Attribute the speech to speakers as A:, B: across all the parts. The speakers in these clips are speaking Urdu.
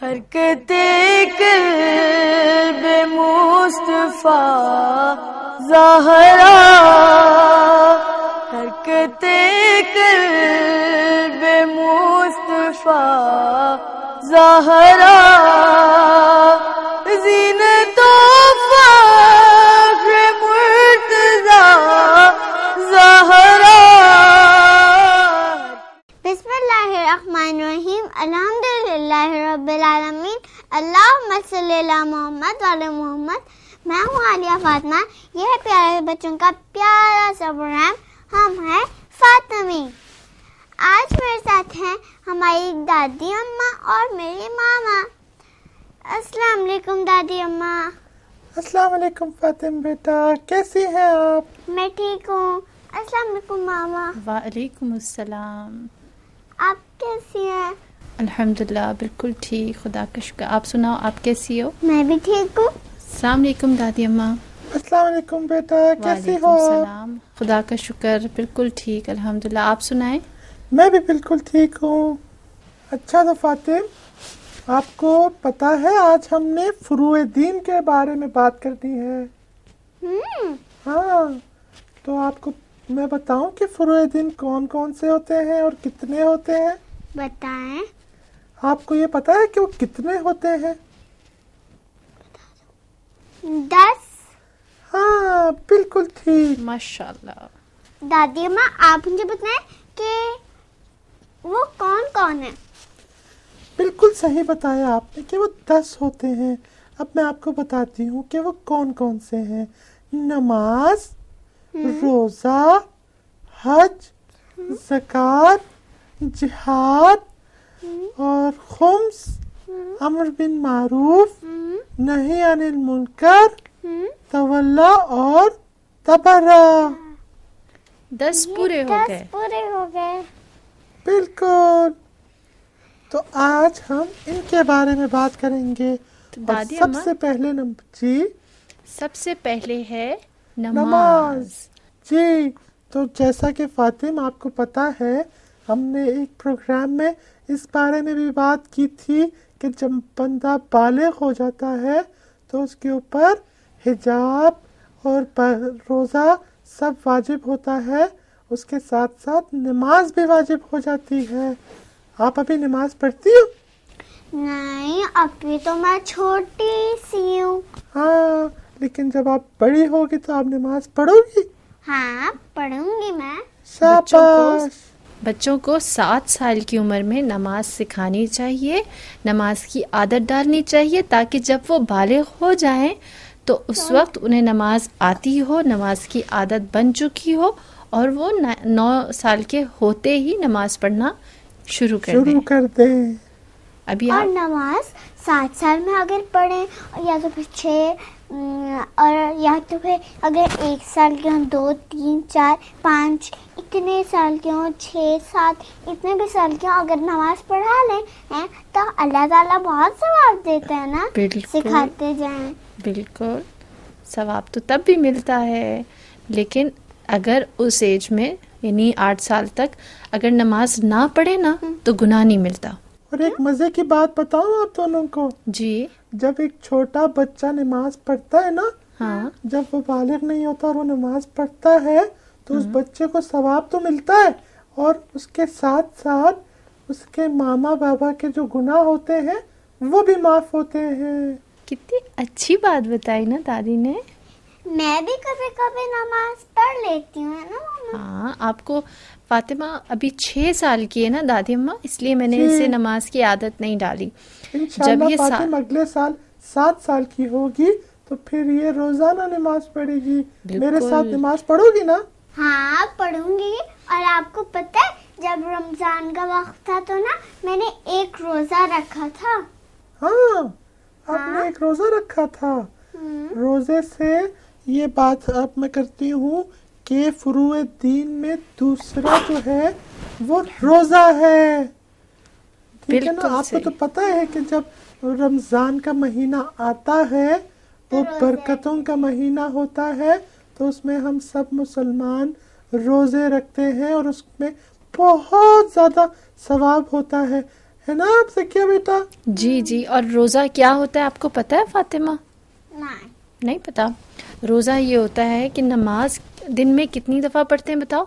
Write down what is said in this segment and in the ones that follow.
A: حرکت قلب مصطفیٰ زہرا، حرکت قلب مصطفیٰ زہرا، زینت و فخر مرتضی زہرا۔
B: بسم اللہ الرحمن الرحیم، الحمدللہ رب العالمین، اللہم صلی علی محمد وعلی محمد۔ میں ہوں عالیہ فاطمہ، یہ ہے پیارے بچوں کا پیارا سا پروگرام، ہم ہیں فاطمی۔ آج میرے ساتھ ہیں ہماری دادی اماں اور میری ماما۔ السلام علیکم دادی اماں۔
C: السلام علیکم فاطم بیٹا، کیسی ہیں آپ؟
B: میں ٹھیک ہوں۔ السلام علیکم ماما۔
D: وعلیکم السلام۔
B: آپ کیسی ہیں؟
D: الحمدللہ بالکل ٹھیک، خدا کا شکر۔ آپ سناؤ، آپ کیسی ہو؟
B: میں بھی ٹھیک ہوں۔
D: السلام علیکم دادی اماں۔
C: السلام علیکم بیٹا، کیسی
D: وعلیکم
C: ہو؟
D: السلام، خدا کا شکر، بالکل ٹھیک الحمدللہ۔ آپ سنائیں؟
C: میں بھی بالکل ٹھیک ہوں۔ اچھا تو فاطم، آپ کو پتا ہے آج ہم نے فروع دین کے بارے میں بات کرنی ہے۔ ہاں، تو آپ کو میں بتاؤں کہ فروع دین کون کون سے ہوتے ہیں اور کتنے ہوتے ہیں؟
B: بتائیں۔
C: آپ کو یہ پتا ہے کہ وہ کتنے ہوتے ہیں؟
B: 10۔
C: ہاں بالکل ٹھیک۔
D: ماشاءاللہ۔
B: دادی اماں، آپ مجھے بتائیں کہ وہ کون کون ہے؟
C: بالکل صحیح بتایا آپ نے کہ وہ 10 ہوتے ہیں۔ اب میں آپ کو بتاتی ہوں کہ وہ کون کون سے ہیں۔ نماز، روزہ، حج، زکوٰۃ، جہاد اور خمس، امر بالمعروف، نہی عن المنکر، تولا اور تبرہ۔
D: 10 پورے ہو
B: 10
D: گئے۔
B: پورے ہو گئے۔
C: بالکل۔ تو آج ہم ان کے بارے میں بات کریں گے۔
D: تو
C: اور
D: دادی
C: سب
D: اماں،
C: سے پہلے جی
D: سب سے پہلے ہے
C: نماز۔
D: نماز۔
C: جی، تو جیسا کہ فاطم آپ کو پتا ہے، ہم نے ایک پروگرام میں اس بارے میں بھی بات کی تھی کہ جب بندہ بالغ ہو جاتا ہے تو اس کے اوپر حجاب اور روزہ سب واجب ہوتا ہے، اس کے ساتھ ساتھ نماز بھی واجب ہو جاتی ہے۔ آپ ابھی نماز پڑھتی ہو؟
B: نہیں، ابھی تو میں چھوٹی سی ہوں۔
C: ہاں، لیکن جب آپ بڑی ہوگی تو آپ نماز پڑھو گی؟
B: ہاں، پڑھوں گی میں۔
C: شاباش۔
D: بچوں کو 7 سال کی عمر میں نماز سکھانی چاہیے، نماز کی عادت ڈالنی چاہیے، تاکہ جب وہ بالغ ہو جائیں تو اس وقت انہیں نماز آتی ہو، نماز کی عادت بن چکی ہو، اور وہ 9 سال کے ہوتے ہی نماز پڑھنا شروع کر دیں۔ ابھی
B: اور
D: آپ
B: نماز 7 سال میں اگر پڑھیں، یا تو پھر 6، اور یا تو پھر اگر 1 سال کے ہوں، 2، 3، 4، 5 اتنے سال کے ہوں، 6، 7 اتنے بھی سال کے ہوں، اگر نماز پڑھا لیں تو اللہ تعالیٰ بہت ثواب دیتا ہے نا۔
D: بالکل
B: سکھاتے جائیں۔
D: بالکل، ثواب تو تب بھی ملتا ہے، لیکن اگر اس ایج میں یعنی 8 سال تک اگر نماز نہ پڑھے نا تو گناہ نہیں ملتا۔
C: اور ایک مزے کی بات بتاؤں آپ دونوں کو،
D: جی
C: جب ایک چھوٹا بچہ نماز پڑھتا ہے نا،
D: ہاں،
C: جب وہ بالغ نہیں ہوتا اور وہ نماز پڑھتا ہے تو اس بچے کو ثواب تو ملتا ہے، اور اس کے ساتھ ساتھ اس کے ماما بابا کے جو گناہ ہوتے ہیں وہ بھی معاف ہوتے ہیں۔
D: کتنی اچھی بات بتائی نا دادی نے۔
B: میں بھی کبھی کبھی نماز پڑھ لیتی ہوں، ہے نا ماما؟
D: ہاں، آپ کو فاطمہ ابھی 6 سال کی ہے نا دادی اماں، اس لیے میں نے
C: جی۔
D: اسے نماز کی عادت نہیں ڈالی۔
C: انشاءاللہ
D: جب یہ
C: فاطم اگلے سال 7 سال کی ہوگی تو پھر یہ روزانہ نماز پڑھے گی۔ میرے ساتھ نماز پڑھو گی نا؟
B: ہاں، پڑھوں گی۔ اور آپ کو پتہ ہے جب رمضان کا وقت تھا تو نا میں نے 1 روزہ رکھا تھا۔
C: ہاں، آپ نے 1 روزہ رکھا تھا۔ روزے سے یہ بات اب میں کرتی ہوں کہ فروع دین میں دوسرا جو ہے وہ روزہ ہے، ٹھیک ہے نا؟ آپ کو تو پتہ ہے کہ جب رمضان کا مہینہ آتا ہے وہ برکتوں کا مہینہ ہوتا ہے، تو اس میں ہم سب مسلمان روزے رکھتے ہیں اور اس میں بہت زیادہ ثواب ہوتا ہے۔ है ना आप ज़किया बेटा?
D: जी जी। और रोज़ा क्या होता है आपको पता है फातिमा? नहीं पता। रोज़ा ये होता है कि नमाज दिन में कितनी दफ़ा पढ़ते हैं बताओ?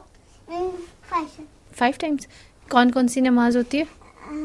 D: 5 टाइम्स। कौन कौन सी नमाज होती है?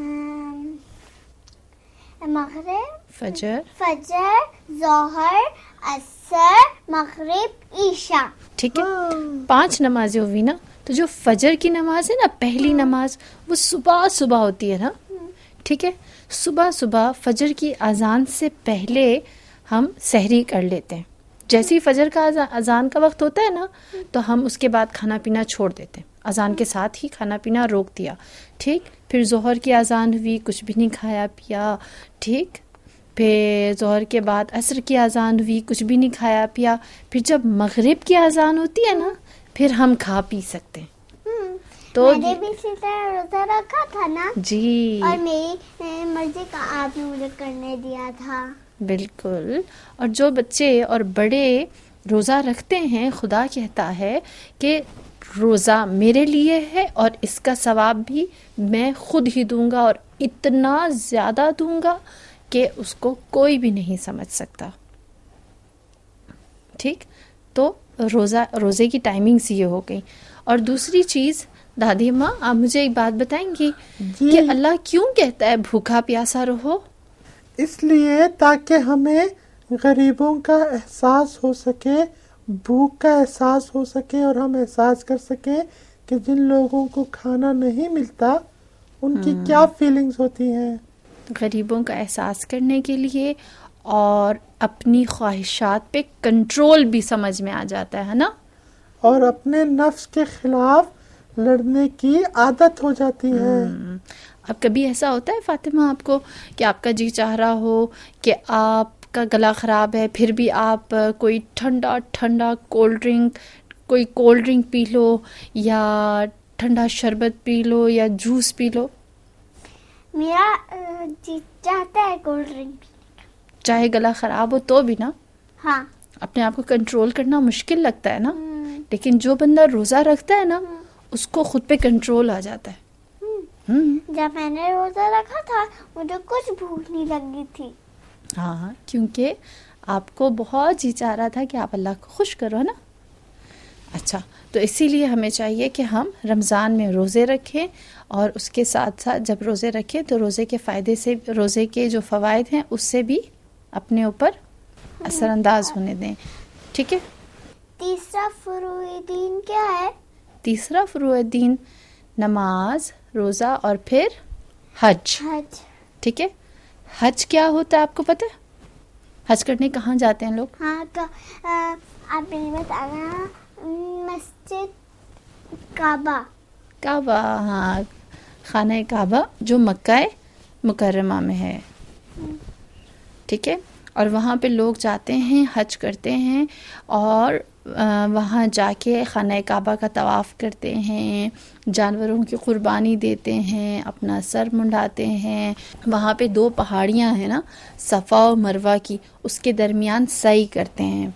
B: मगरिब,
D: फजर,
B: ज़ोहर, असर, मगरिब, ईशा।
D: ठीक है, 5 नमाजें हुई ना। तो जो फजर की नमाज है ना, पहली नमाज, वो सुबह सुबह होती है ना, ठीक है। सुबह सुबह फजर की अजान से पहले हम सहरी कर लेते हैं। जैसे ही फजर का अजान का वक्त होता है ना, तो हम उसके बाद खाना पीना छोड़ देते हैं। अजान के साथ ही खाना पीना रोक दिया, ठीक। फिर जोहर की अजान हुई, कुछ भी नहीं खाया पिया, ठीक। फिर जोहर के बाद असर की अजान हुई, कुछ भी नहीं खाया पिया। फिर जब मगरिब की अजान होती है ना, फिर हम खा पी सकते हैं। तो
B: मैंने भी इसी तरह रोजा रखा था ना
D: जी,
B: और मेरी मर्जी का आपने मुझे करने दिया था।
D: बिल्कुल। और जो बच्चे और बड़े रोज़ा रखते हैं, खुदा कहता है कि रोज़ा मेरे लिए है और इसका सवाब भी मैं खुद ही दूंगा, और इतना ज़्यादा दूंगा कि उसको कोई भी नहीं समझ सकता, ठीक। तो रोज़े की टाइमिंग्स ये हो गई। और दूसरी चीज़, दादी माँ आप मुझे एक बात बताएंगी कि अल्लाह क्यों कहता है भूखा प्यासा रहो?
C: इसलिए ताकि हमें गरीबों का एहसास हो सके, भूख का एहसास हो सके, और हम एहसास कर सकें कि जिन लोगों को खाना नहीं मिलता उनकी क्या फीलिंग्स होती हैं।
D: गरीबों का एहसास करने के लिए, और अपनी ख्वाहिशात पे कंट्रोल भी समझ में आ जाता है ना,
C: और अपने नफ्स के खिलाफ लड़ने की आदत हो जाती है।
D: अब कभी ऐसा होता है फातिमा आपको कि आपका जी चाह रहा हो कि आपका गला ख़राब है, फिर भी आप कोई ठंडा ठंडा कोल्ड ड्रिंक पी लो, या ठंडा शरबत पी लो, या जूस पी लो?
B: मेरा जी चाहता है कोल्ड ड्रिंक,
D: चाहे गला ख़राब हो तो भी ना,
B: हाँ।
D: अपने आप को कंट्रोल करना मुश्किल लगता है ना, लेकिन जो बंदा रोज़ा रखता है ना, उसको खुद पे कंट्रोल आ जाता है।
B: जब मैंने रोजा रखा था मुझे कुछ भूख नहीं लगी थी।
D: हाँ, क्योंकि आपको बहुत जी चाह रहा था कि आप अल्लाह को खुश करो ना। अच्छा, तो इसीलिए हमें चाहिए कि हम रमज़ान में रोज़े रखें, और उसके साथ साथ जब रोज़े रखें तो रोज़े के फ़ायदे से, रोज़े के जो फ़वाइद हैं उससे भी अपने ऊपर असरअंदाज होने दें, ठीक है।
B: तीसरा फुरूए दीन क्या है?
D: तीसरा फुरूए दीन नमाज, रोज़ा और फिर हज, ठीक है। हज क्या होता है आपको पता है? हज करने कहाँ जाते हैं लोग?
B: हाँ, तो आप मेरी बताना। मस्जिद
D: काबा, हाँ, खाना काबा जो मक्का मुकर्रमा में है, ठीक है। और वहाँ पे लोग जाते हैं, हज करते हैं, और वहाँ जाके खाना काबा का तवाफ़ करते हैं, जानवरों की कुर्बानी देते हैं, अपना सर मुंडाते हैं। वहाँ पे 2 पहाड़ियाँ हैं ना, सफ़ा और मरवा की, उसके दरमियान सई करते हैं।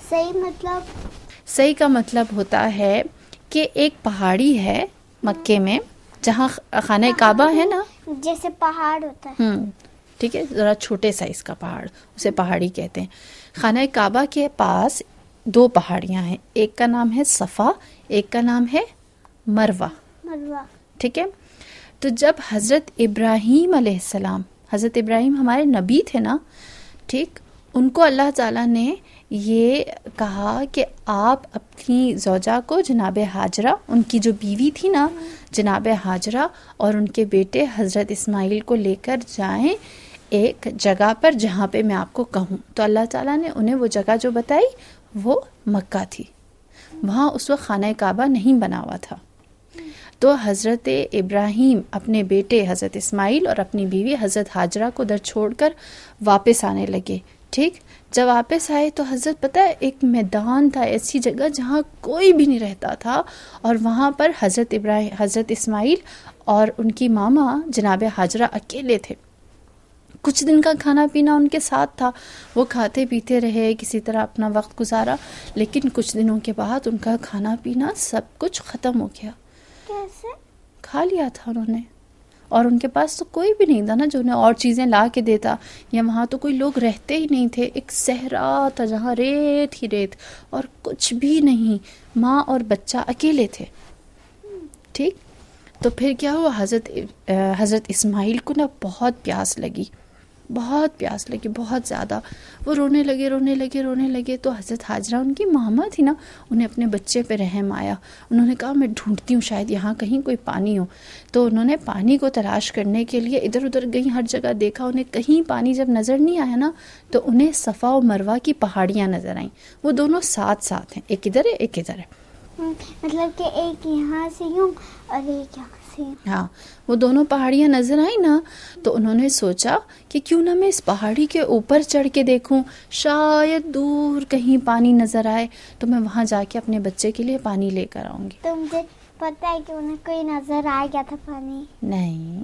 D: सई का मतलब होता है कि एक पहाड़ी है मक्के में जहाँ खाना काबा है ना,
B: जैसे पहाड़ होता है,
D: ठीक है, ज़रा छोटे साइज़ का पहाड़, उसे पहाड़ी कहते हैं। खाना काबा के पास 2 पहाड़ियाँ हैं, एक का नाम है सफ़ा, एक का नाम है मरवा, ठीक है। तो जब हज़रत इब्राहीम अलैहिस्सलाम, हज़रत इब्राहीम हमारे नबी थे ना, ठीक, उनको अल्लाह ताला ने ये कहा कि आप अपनी ज़ौजा को, जनाब हाजरा, उनकी जो बीवी थी ना जनाब हाजरा, और उनके बेटे हज़रत इस्माइल को लेकर जाएं एक जगह पर जहाँ पे मैं आपको कहूँ। तो अल्लाह ताला ने उन्हें वो जगह जो बताई वो मक्का थी। वहाँ उस वक्त खाना काबा नहीं बना हुआ था। तो हज़रत इब्राहीम अपने बेटे हज़रत इस्माइल और अपनी बीवी हज़रत हाजरा को उधर छोड़कर वापस आने लगे, ठीक। जब वापस आए तो हज़रत, पता है, एक मैदान था, ऐसी जगह जहाँ कोई भी नहीं रहता था, और वहाँ पर हज़रत इस्माइल और उनकी मामा जनाब हाजरा अकेले थे। कुछ दिन का खाना पीना उनके साथ था, वो खाते पीते रहे, किसी तरह अपना वक्त गुजारा, लेकिन कुछ दिनों के बाद उनका खाना पीना सब कुछ ख़त्म हो गया।
B: कैसे?
D: खा लिया था उन्होंने, اور ان کے پاس تو کوئی بھی نہیں تھا نا جو انہیں اور چیزیں لا کے دیتا, یا وہاں تو کوئی لوگ رہتے ہی نہیں تھے, ایک صحرا تھا جہاں ریت ہی ریت اور کچھ بھی نہیں, ماں اور بچہ اکیلے تھے. ٹھیک, تو پھر کیا ہوا, حضرت اسماعیل کو نا بہت پیاس لگی, بہت زیادہ. وہ رونے لگے. تو حضرت حاجرہ ان کی ماما تھی نا, انہیں اپنے بچے پہ رحم آیا. انہوں نے کہا میں ڈھونڈتی ہوں شاید یہاں کہیں کوئی پانی ہو. تو انہوں نے پانی کو تلاش کرنے کے لیے ادھر ادھر گئی, ہر جگہ دیکھا, انہیں کہیں پانی جب نظر نہیں آیا نا تو انہیں صفا و مروہ کی پہاڑیاں نظر آئیں. وہ دونوں ساتھ ہیں, ایک ادھر ہے ایک ادھر ہے,
B: مطلب کہ ایک یہاں سے یوں اور ایک یہاں سے.
D: ہاں, وہ دونوں پہاڑیاں نظر آئیں نا, تو انہوں نے سوچا کہ کیوں نہ میں اس پہاڑی کے اوپر چڑھ کے دیکھوں, شاید دور کہیں پانی نظر آئے تو میں وہاں جا کے اپنے بچے کے لیے پانی لے کر آؤں گی.
B: تو مجھے پتہ ہے کہ انہیں کوئی نظر آ گیا تھا پانی.
D: نہیں,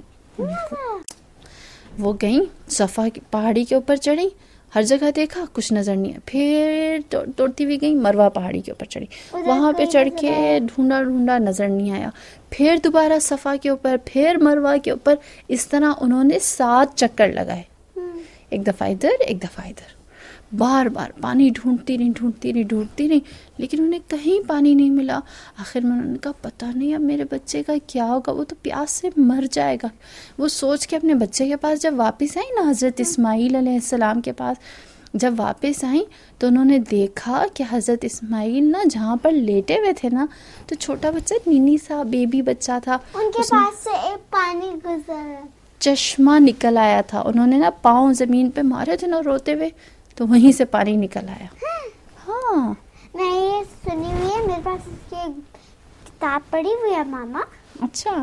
D: وہ گئیں صفا کی پہاڑی کے اوپر چڑھیں, ہر جگہ دیکھا کچھ نظر نہیں آیا, پھر توڑتی ہوئی گئی مروہ پہاڑی کے اوپر چڑھی, وہاں پہ چڑھ کے ڈھونڈا نظر نہیں آیا, پھر دوبارہ صفا کے اوپر, پھر مروہ کے اوپر, اس طرح انہوں نے 7 چکر لگائے, ایک دفعہ ادھر, بار بار پانی ڈھونڈتی رہی, لیکن انہیں کہیں پانی نہیں ملا. آخر میں انہوں نے کہا پتہ نہیں اب میرے بچے کا کیا ہوگا, وہ تو پیاس سے مر جائے گا. وہ سوچ کے اپنے بچے کے پاس جب واپس آئی نا, حضرت اسماعیل علیہ السلام کے پاس جب واپس آئیں تو انہوں نے دیکھا کہ حضرت اسماعیل نا جہاں پر لیٹے ہوئے تھے نا, تو چھوٹا بچہ نینی سا بیبی بچہ تھا,
B: ان کے پاس سے ایک پانی گزرا,
D: چشمہ نکل آیا تھا. انہوں نے نا پاؤں زمین پہ مارے تھے نا روتے ہوئے, تو وہیں سے پانی نکل آیا. ہاں,
B: میں یہ سنی ہوئی ہے, میرے پاس اس کی کتاب پڑھی ہوئی ہے ماما.
D: اچھا,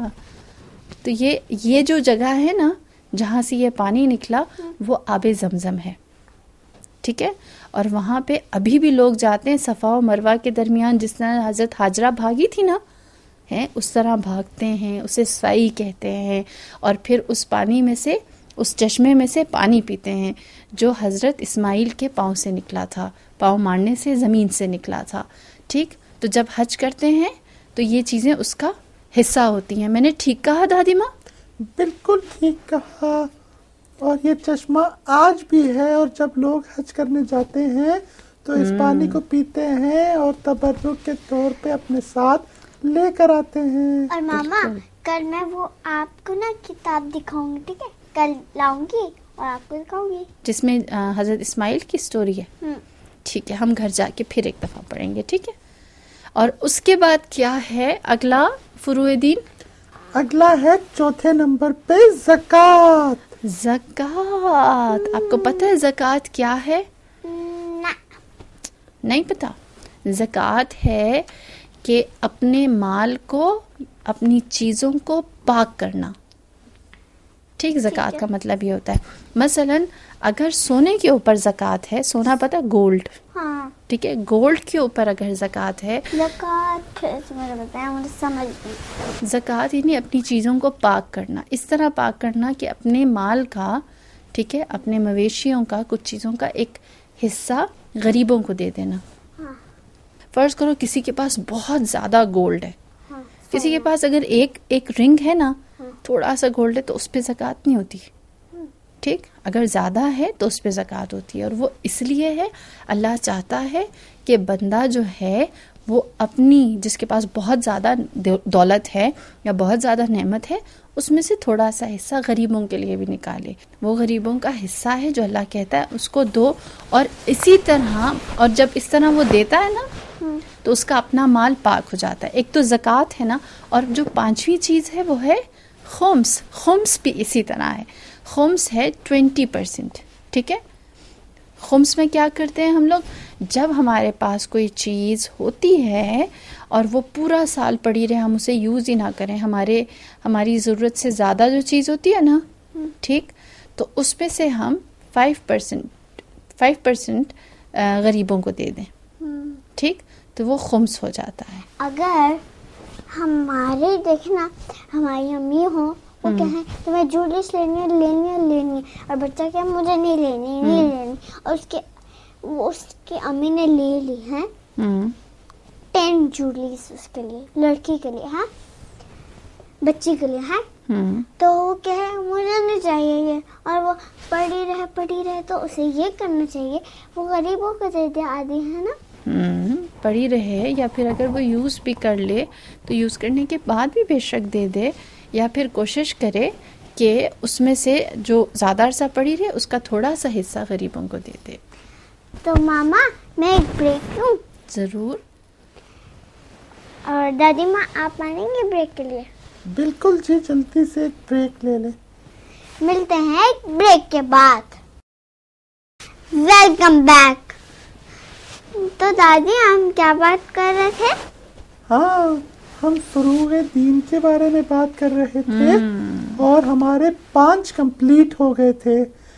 D: تو یہ جو جگہ ہے نا جہاں سے یہ پانی نکلا وہ آب زمزم ہے. ٹھیک ہے, اور وہاں پہ ابھی بھی لوگ جاتے ہیں صفا و مروہ کے درمیان, جس طرح حضرت حاجرہ بھاگی تھی نا, اس طرح بھاگتے ہیں, اسے سعی کہتے ہیں, اور پھر اس پانی میں سے, اس چشمے میں سے پانی پیتے ہیں جو حضرت اسماعیل کے پاؤں سے نکلا تھا, پاؤں مارنے سے زمین سے نکلا تھا. ٹھیک, تو جب حج کرتے ہیں تو یہ چیزیں اس کا حصہ ہوتی ہیں. میں نے ٹھیک کہا دادی ماں؟
C: بالکل ٹھیک کہا. اور یہ چشمہ آج بھی ہے, اور جب لوگ حج کرنے جاتے ہیں تو اس پانی کو پیتے ہیں اور تبرک کے طور پہ اپنے ساتھ لے کر آتے ہیں.
B: اور ماما کل میں وہ آپ کو نا کتاب دکھاؤں گی, ٹھیک ہے, کل لاؤں گی اور آپ کو دکھاؤں گی,
D: جس میں حضرت اسماعیل کی سٹوری ہے. ٹھیک ہے, ہم گھر جا کے پھر ایک دفعہ پڑھیں گے. ٹھیک ہے, اور اس کے بعد کیا ہے اگلا فروع دین؟
C: اگلا ہے 4 نمبر پہ زکوٰۃ.
D: زکوٰۃ. آپ کو پتہ ہے زکوٰۃ کیا ہے؟ نہیں پتا. زکوٰۃ ہے کہ اپنے مال کو, اپنی چیزوں کو پاک کرنا. ٹھیک, زکوٰۃ کا مطلب یہ ہوتا ہے, مثلاً اگر سونے کے اوپر زکوٰۃ ہے, سونا پتہ گولڈ,
B: ہاں
D: ٹھیک ہے, گولڈ کے اوپر اگر زکوٰۃ ہے,
B: زکوٰۃ مجھے بتایا, مجھے سمجھ نہیں.
D: زکوٰۃ یعنی اپنی چیزوں کو پاک کرنا. اس طرح پاک کرنا کہ اپنے مال کا, ٹھیک ہے, اپنے مویشیوں کا, کچھ چیزوں کا ایک حصہ غریبوں کو دے دینا. فرض کرو کسی کے پاس بہت زیادہ گولڈ ہے, کسی کے پاس اگر ایک رنگ ہے نا, تھوڑا سا گولڈ ہے, تو اس پہ زکوٰۃ نہیں ہوتی. ٹھیک, اگر زیادہ ہے تو اس پہ زکوٰۃ ہوتی ہے. اور وہ اس لیے ہے, اللہ چاہتا ہے کہ بندہ جو ہے وہ اپنی, جس کے پاس بہت زیادہ دولت ہے یا بہت زیادہ نعمت ہے, اس میں سے تھوڑا سا حصہ غریبوں کے لیے بھی نکالے. وہ غریبوں کا حصہ ہے جو اللہ کہتا ہے اس کو دو. اور اسی طرح, اور جب اس طرح وہ دیتا ہے نا تو اس کا اپنا مال پاک ہو جاتا ہے. ایک تو زکوٰۃ ہے نا, اور جو 5ویں چیز ہے وہ ہے خمس. خمس بھی اسی طرح ہے. خمس ہے 20%. ٹھیک ہے, خمس میں کیا کرتے ہیں ہم لوگ, جب ہمارے پاس کوئی چیز ہوتی ہے اور وہ پورا سال پڑی رہے, ہم اسے یوز ہی نہ کریں, ہماری ضرورت سے زیادہ جو چیز ہوتی ہے نا, ٹھیک, تو اس میں سے ہم 5% غریبوں کو دے دیں. ٹھیک, تو وہ خمس ہو جاتا ہے.
B: اگر ہمارے دیکھنا ہماری امی ہوں, وہ کہیں تمہیں جولیس لینی, اور بچہ کہ مجھے نہیں لینی, اور اس کی امی نے لے لی ہیں 10 جولیس اس کے لیے, لڑکی کے لیے, ہاں, بچی کے لیے, ہاں, تو وہ کہے مجھے نہیں چاہیے یہ، اور وہ پڑھی رہے تو اسے یہ کرنا چاہیے. وہ غریبوں کو دے دے عادی ہے نا.
D: پڑی رہے، یا پھر اگر وہ یوز بھی کر لے تو یوز کرنے کے بعد بھی بے شک دے دے، یا پھر کوشش کرے کہ اس میں سے جو زیادہ عرصہ پڑی رہے اس کا تھوڑا سا حصہ غریبوں کو دے دے.
B: تو ماما میں ایک بریک لوں؟
D: ضرور.
B: اور دادی ماں آپ مانیں گے بریک کے لیے؟
C: بالکل جی، جلدی سے ایک بریک لے لیں.
B: ملتے ہیں ایک بریک کے بعد. Welcome back. تو دادی ہم کیا بات کر رہے تھے؟
C: ہاں، ہم فروغ دین کے بارے میں بات کر رہے تھے اور ہمارے 5 کمپلیٹ ہو گئے تھے: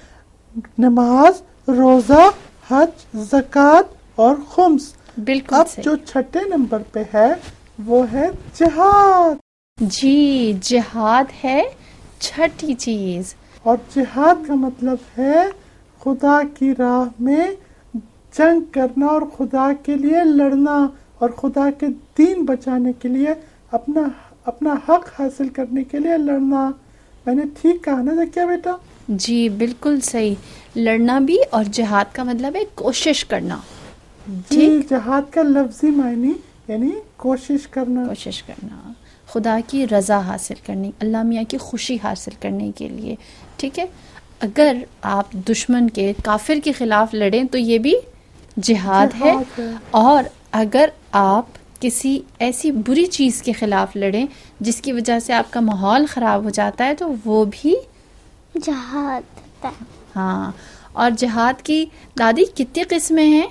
C: نماز، روزہ، حج، زکوٰۃ اور خمس.
D: بالکل
C: اب
D: صحیح.
C: جو 6 نمبر پہ ہے وہ ہے جہاد.
D: جی، جہاد ہے 6ٹھی چیز.
C: اور جہاد کا مطلب ہے خدا کی راہ میں جنگ کرنا اور خدا کے لیے لڑنا اور خدا کے دین بچانے کے لیے اپنا حق حاصل کرنے کے لیے لڑنا. میں نے ٹھیک کہا نا ذکیہ بیٹا؟
D: جی بالکل صحیح. لڑنا بھی، اور جہاد کا مطلب ہے کوشش کرنا.
C: جی، جہاد کا لفظی معنی یعنی کوشش کرنا.
D: کوشش کرنا خدا کی رضا حاصل کرنے، اللہ میاں کی خوشی حاصل کرنے کے لیے. ٹھیک ہے، اگر آپ دشمن کے، کافر کے خلاف لڑیں تو یہ بھی جہاد ہے. اور اگر آپ کسی ایسی بری چیز کے خلاف لڑیں جس کی وجہ سے آپ کا ماحول خراب ہو جاتا ہے تو وہ بھی
B: جہاد ہے.
D: ہاں. اور جہاد کی دادی کتنی قسمیں ہیں؟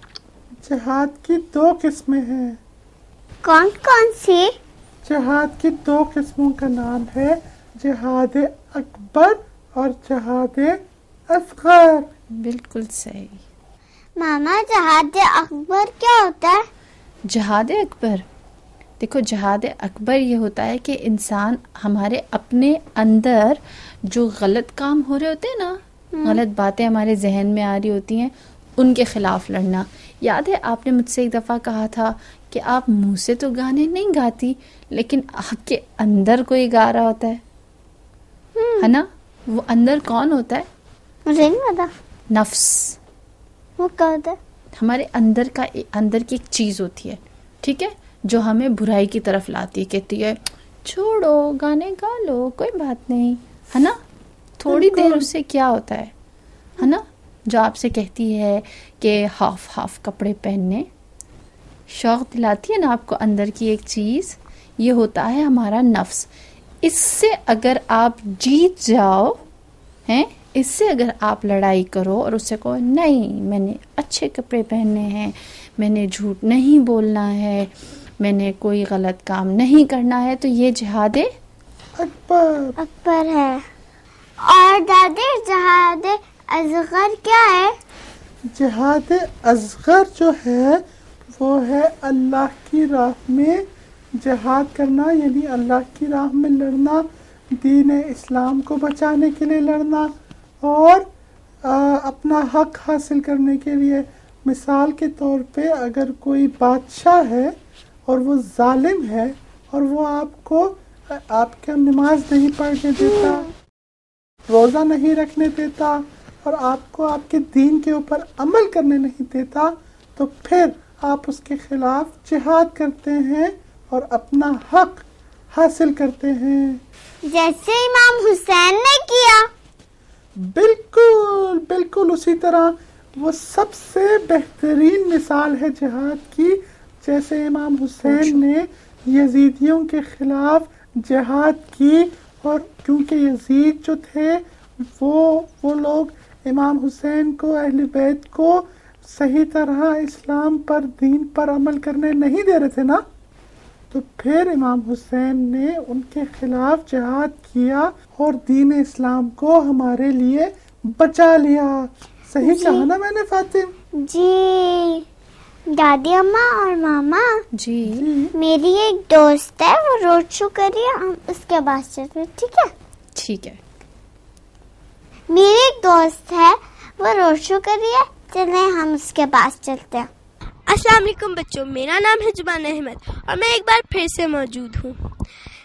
C: جہاد کی 2 قسمیں ہیں.
B: کون کون سی؟
C: جہاد کی 2 قسموں کا نام ہے جہاد اکبر اور جہاد اصغر.
D: بالکل صحیح.
B: ماما جہاد اکبر کیا ہوتا ہے؟
D: جہاد اکبر، دیکھو جہاد اکبر یہ ہوتا ہے کہ انسان ہمارے اپنے اندر جو غلط کام ہو رہے ہوتے ہیں نا، غلط باتیں ہمارے ذہن میں آ رہی ہوتی ہیں، ان کے خلاف لڑنا. یاد ہے آپ نے مجھ سے ایک دفعہ کہا تھا کہ آپ منہ سے تو گانے نہیں گاتی لیکن آپ کے اندر کوئی گا رہا ہوتا ہے نا؟ وہ اندر کون ہوتا ہے؟
B: مجھے نہیں پتا.
D: نفس.
B: وہ کیا ہوتا ہے؟
D: ہمارے اندر کی ایک چیز ہوتی ہے، ٹھیک ہے، جو ہمیں برائی کی طرف لاتی ہے، کہتی ہے چھوڑو گانے گا لو کوئی بات نہیں، ہے نا؟ تھوڑی دیر اس سے کیا ہوتا ہے نا؟ جو آپ سے کہتی ہے کہ ہاف کپڑے پہننے، شوق دلاتی ہے نا آپ کو اندر کی ایک چیز، یہ ہوتا ہے ہمارا نفس. اس سے اگر آپ جیت جاؤ ہیں، اس سے اگر آپ لڑائی کرو اور اس سے کہو نہیں میں نے اچھے کپڑے پہننے ہیں، میں نے جھوٹ نہیں بولنا ہے، میں نے کوئی غلط کام نہیں کرنا ہے، تو یہ جہاد
B: اکبر ہے. اور دادی جہاد اصغر کیا ہے؟
C: جہاد اصغر جو ہے وہ ہے اللہ کی راہ میں جہاد کرنا، یعنی اللہ کی راہ میں لڑنا، دین اسلام کو بچانے کے لیے لڑنا اور اپنا حق حاصل کرنے کے لیے. مثال کے طور پہ اگر کوئی بادشاہ ہے اور وہ ظالم ہے اور وہ آپ کے نماز نہیں پڑھنے دیتا، روزہ نہیں رکھنے دیتا اور آپ کو آپ کے دین کے اوپر عمل کرنے نہیں دیتا، تو پھر آپ اس کے خلاف جہاد کرتے ہیں اور اپنا حق حاصل کرتے ہیں،
B: جیسے امام حسین نے کیا.
C: بالکل اسی طرح وہ سب سے بہترین مثال ہے جہاد کی. جیسے امام حسین نے یزیدیوں کے خلاف جہاد کی، اور کیونکہ یزید جو تھے وہ لوگ امام حسین کو، اہل بیت کو صحیح طرح اسلام پر، دین پر عمل کرنے نہیں دے رہے تھے نا، تو پھر امام حسین نے ان کے خلاف جہاد کیا اور دین اسلام کو ہمارے لیے بچا لیا. صحیح کہا نا میں نے فاطم؟
B: جی دادی اماں اور ماما،
D: جی
B: میری ایک دوست ہے وہ روڈ شو کر رہی ہے، ہم اس کے پاس چلتے ہیں. ٹھیک ہے؟
D: ٹھیک ہے.
B: میری ایک دوست ہے وہ روڈ شو کر رہی ہے، چلیں ہم اس کے پاس چلتے ہیں.
E: السلام علیکم بچوں، میرا نام ہے جبان احمد اور میں ایک بار پھر سے موجود ہوں.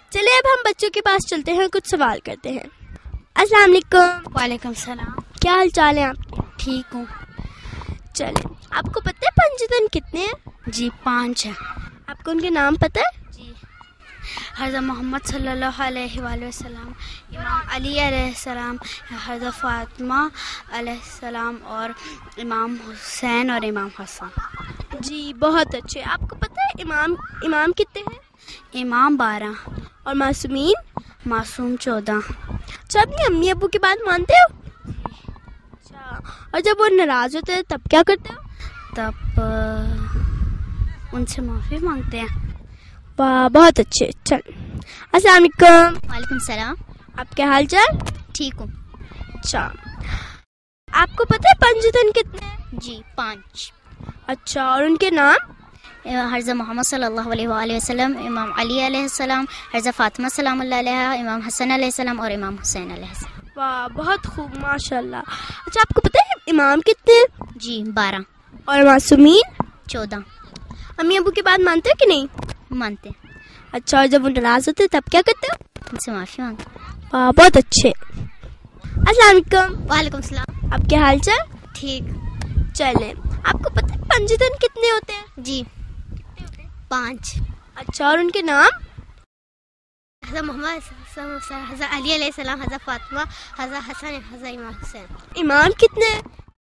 E: چلیے اب ہم بچوں کے پاس چلتے ہیں، کچھ سوال کرتے ہیں. السلام علیکم.
B: وعلیکم السلام.
E: کیا حال چال ہے آپ کے؟
B: ٹھیک ہوں.
E: چلے، آپ کو پتہ ہے پنجتن کتنے ہیں؟
B: جی 5 ہے.
E: آپ کو ان کے نام پتہ ہے؟
B: جی حضرت محمد صلی اللہ علیہ وآلہ وسلم، امام علی علیہ السلام، حضرت فاطمہ علیہ السلام اور امام حسین اور امام حسن.
E: جی بہت اچھے. آپ کو پتہ ہے امام کتنے ہیں؟
B: امام 12
E: اور معصومین؟
B: معصوم 14.
E: اچھا، اپنی امی ابو کی بات مانتے ہو؟ اچھا، اور جب وہ ناراض ہوتے ہیں تب کیا کرتے ہو؟
B: تب ان سے معافی مانگتے ہیں.
E: واہ بہت اچھے. چل، السلام علیکم.
B: وعلیکم السلام.
E: آپ کیا حال چال؟
B: ٹھیک ہوں.
E: اچھا، آپ کو پتہ ہے پنجتن کتنے ہیں؟
B: جی 5.
E: اچھا، اور ان کے نام؟
B: حضرت محمد صلی اللہ علیہ وآلہ وسلم، امام علی علیہ السلام، حضرت فاطمہ سلام اللہ علیہ، امام حسن علیہ السلام اور امام حسین علیہ السلام.
E: واہ بہت خوب، ماشاء اللہ. اچھا، آپ کو پتہ ہے امام کتنے ہیں؟
B: جی 12.
E: اور معصومین؟
B: 14.
E: امی ابو کی بات مانتے ہو کہ نہیں؟
B: مانتے.
E: اچھا، اور جب وہ ناراض ہوتے تب کیا کرتے ہو؟
B: ان سے معافی مانگتے.
E: واہ بہت اچھے. السلام علیکم.
B: وعلیکم السلام.
E: آپ کیا حال چال؟
B: ٹھیک.
E: چلیں، آپ کو پتہ ہے پنجتن کتنے ہوتے ہیں؟
B: جی 5.
E: اچھا، اور ان کے نام؟
B: حضرت محمد حضرت علی علیہ السلام، حضرت فاطمہ، حضرت حسن، حضرت امام حسین.
E: امام کتنے ہیں؟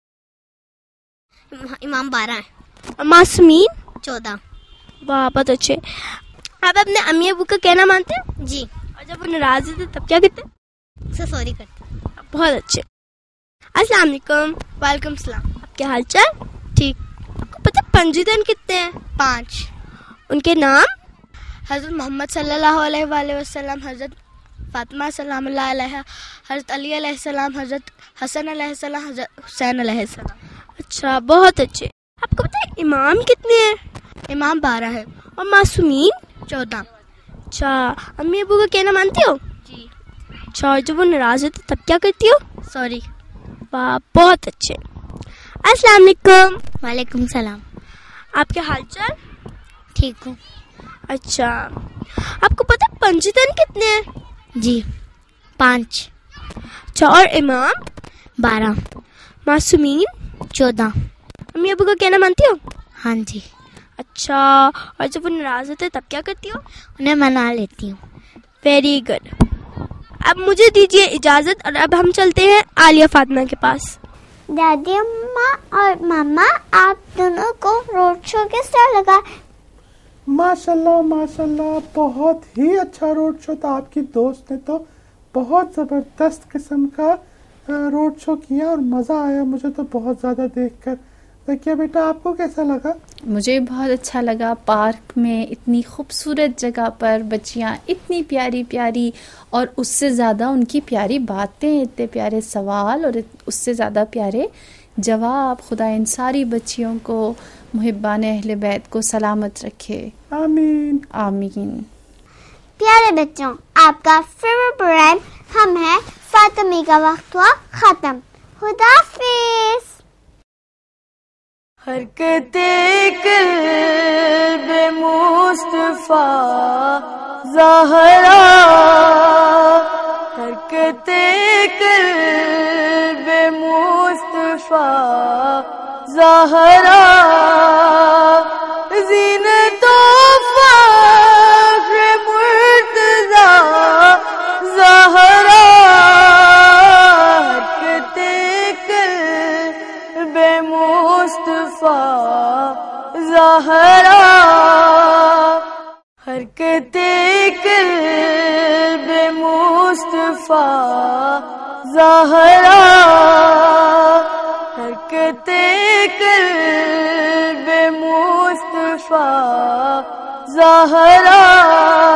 B: امام 12 ہیں.
E: اور معصومین؟
B: 14.
E: واہ بہت اچھے. آپ اپنے امی ابو کا کہنا مانتے ہیں؟
B: جی.
E: اور جب وہ ناراض ہوتے تب کیا کرتے ہیں؟
B: سے سوری کرتے.
E: بہت اچھے. السلام علیکم.
B: وعلیکم السلام.
E: آپ کیا حال چال؟
B: ٹھیک.
E: آپ کو پتہ ہے پنجتن کتنے ہیں؟
B: 5.
E: ان کے نام؟
B: حضرت محمد صلی اللہ علیہ وآلہ وسلم، حضرت فاطمہ سلام اللہ علیہ، حضرت علی علیہ السلام، حضرت حسن علیہ السلام، حضرت حسین علیہ السلام.
E: اچھا بہت اچھے. آپ کو پتہ ہے امام کتنے ہیں؟
B: امام 12 ہے.
E: اور معصومین؟
B: 14.
E: اچھا، امی ابو کا کہنا مانتی ہو؟
B: جی.
E: اچھا، اور جب وہ ناراض ہوتے تب کیا کرتی ہو؟
B: سوری.
E: واہ بہت اچھے. السلام علیکم.
B: وعلیکم السلام.
E: آپ کے حال چال؟
B: ٹھیک ہوں.
E: اچھا، آپ کو پتہ ہے پنجتن کتنے ہیں؟
B: جی 5.
E: اچھا، اور امام؟
B: 12.
E: معصومین؟
B: 14.
E: امی ابو کا کہنا مانتی ہو؟
B: ہاں جی.
E: اچھا، اور جب وہ ناراض ہوتے تب کیا کرتی ہو؟
B: انہیں منا لیتی ہوں.
E: Very good. اب مجھے دیجیے اجازت اور اب ہم چلتے ہیں عالیہ فاطمہ کے پاس.
B: دادی اماں اور ماما، آپ دونوں کو روڈ شو کس طرح لگا؟
C: ماشاء اللہ بہت ہی اچھا روڈ شو تھا. آپ کی دوست نے تو بہت زبردست قسم کا روڈ شو کیا اور مزہ آیا مجھے تو بہت زیادہ دیکھ کر. دیکھیے بیٹا، آپ کو کیسا لگا؟
D: مجھے بہت اچھا لگا. پارک میں اتنی خوبصورت جگہ پر بچیاں اتنی پیاری پیاری، اور اس سے زیادہ ان کی پیاری باتیں، اتنے پیارے سوال اور اس سے زیادہ پیارے جواب. خدا ان ساری بچیوں کو، محبان اہل بیت کو سلامت رکھے.
C: آمین
D: آمین.
B: پیارے بچوں، آپ کا فیوریٹ پروگرام ہم ہے فاطمی کا وقت ہوا ختم. خدا حافظ.
A: حرکت قلب مصطفیٰ زہرا، حرکت قلب مصطفیٰ زہرا، زینت و فخر مرتضی زہرا، حرکت قلب مصطفیٰ زہرا، حرکت قلب مصطفیٰ زہرا، حرکت قلب مصطفیٰ زہرا.